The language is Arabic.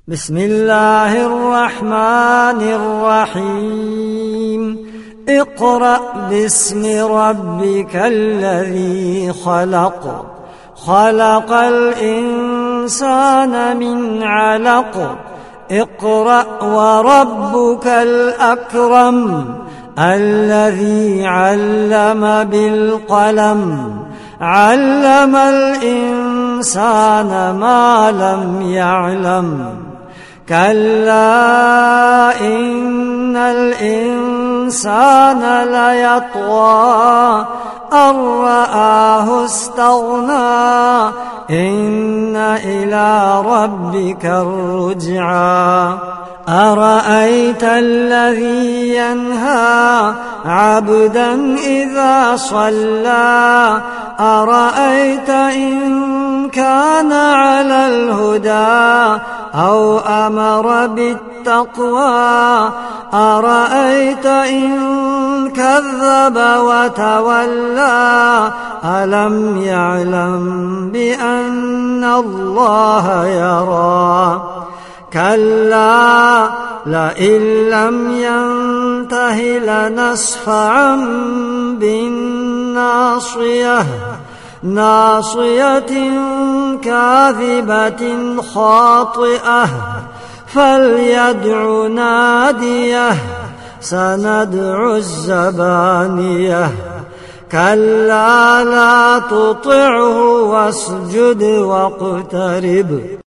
بسم الله الرحمن الرحيم اقرأ باسم ربك الذي خلق خلق الإنسان من علق اقرأ وربك الأكرم الذي علم بالقلم علم الإنسان ما لم يعلم كلا إن الإنسان ليطغى أن رآه استغنى إن إلى ربك الرجعى أرأيت الذي ينهى عبدا إذا صلى أرأيت إن كان على الهدى أو أمر بالتقوى أرأيت إن كذب وتولى ألم يعلم بأن الله يرى كلا لئن لم ينته لنسفعا بالناصية ناصية كاذبة خاطئة فليدع ناديه سندع الزبانية كلا لا تطعه واسجد واقترب